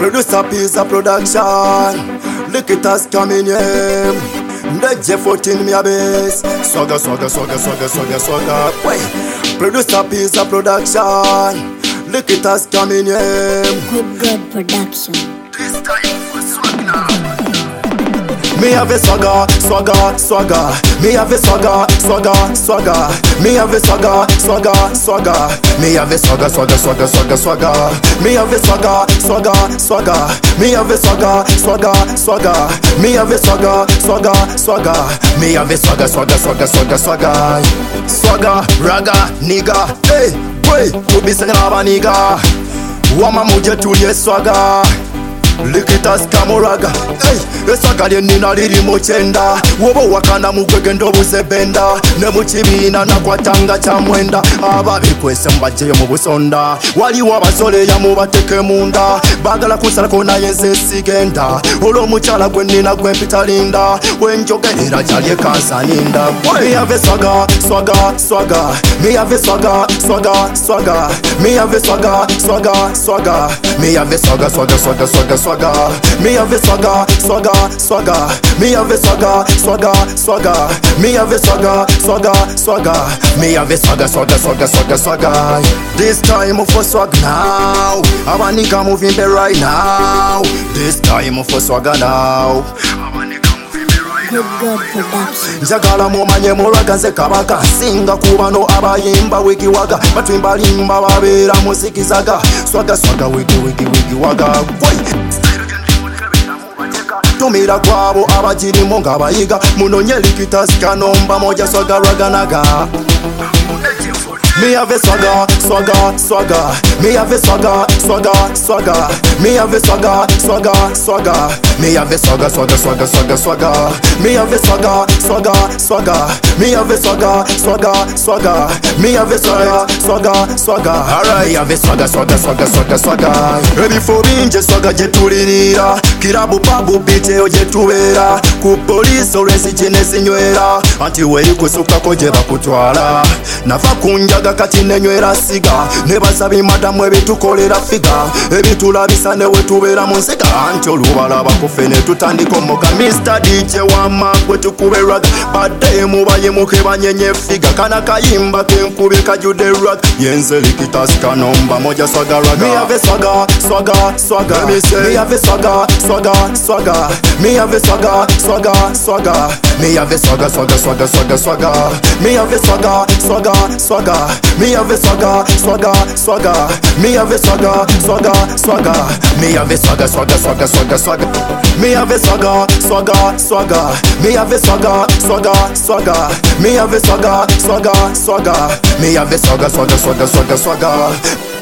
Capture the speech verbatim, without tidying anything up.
Producer Pizza Production. Look at us coming here. The J fourteen me a bass. Swagger, swagger, swagger, swagger, swagger, swagger. Wait. Producer Pizza Production. Look at us coming here. Good God Production. This time for swag now. Me have a swagger, swagger, swagger. Me have a swagger, swagger, swagger. Me have a swagger, swagger, swagger. Me have a swagger, swagger, swagger, swagger, swagger. Me have a swagger, swagger, swagger. Me have a swagger, swagger, swagger. Me have a swagger, swagger, swagger. Me have a swagger, swagger, swagger, swagger, swagger. Swagger, raga, nigga. Hey, wait, to be singing about nigga. Wama muje tulie swagger. Likitas kamuraga, hey, eswaga lyenina liri mu kyenda. Woba wakana mugwegenda obuzebenda. Ne mu kibiina nakwatanga kya mwenda. Ababikwese mbajjeyo mu busonda. Waliwo abasoleya mubateeke munda. Baagala kunsalako naye nze sigenda. Olw'omukyala gwe nnina gwe mpitalinda. Wenjogerera kyali ekansaninda. Me have a swagger, swagger, swagger. Me have a swagger, swagger, swagger. Me have a swagger, swagger, swagger. Me have a swagger, swagger, swagger, swagger, swagger. Me have a swagger, swagger, swagger. Me have a swagger, swagger, swagger. Me have a swagger, swagger, swagger. Me have a swagger, swagger, swagger, swagger, swagger. This time for swag now. Our nigga moving there right now. This time for swagger now. Good God Production. Njagala mumanye muraga nze kabaka. Singa kubano abayimba wiki waga. Batwimba limba babera musikizaga. Swaga swaga wiki wiki wiki waga. Tumira kwabo abagirimo ng'abayiga. Munonye likitas kanomba moja swaga raganaga. Me have a swagger, swagger, swagger. Me have a swagger, swagger, swagger. Me have a swagger, swagger, swagger. Me have a swagger, swagger, swagger, swagger, swagger. Me have a swagger, swagger, swagger. Me have a swagger, swagger, swagger. Me have a swagger, swagger, swagger. Alright, me have a swagger, swagger, swagger, swagger, swagger. Ready for binje swagger jetulirira. Kirabu babu biteo jetubera. Ku police olwesi chinesi nywera. Anti weri kusukako je bakutwala. Nava kunjaga kati nenywera siga. Nebasaba madamu ebitukolera figa. Ebitulabisa ne wetubeera mu nsega. Anti olubalaba kufe ne tutandika omuga. Mister D J wama gwe tukube rag. Badde mubaye muke banyenye figa. Kana kayimba kenkube kajude rag. Yenze likitas kanomba moja swaga raga. Me have a swagger, swagger, swagger. Me have a swagger, swagger, swagger. Me have a swagger, swagger, swagger. Me have a swagger, swagger, swagger, swagger, swagger. Me have a swagger, swagger, swagger. Me have a swagger, swagger, swagger. Me have a swagger, swagger, swagger. Me have a swagger, swagger, swagger, swagger, swagger. Me have a swagger, swagger, swagger. Me have a swagger, swagger, swagger. Me have a swagger, swagger, swagger. Me have a swagger, swagger, swagger, swagger, swagger.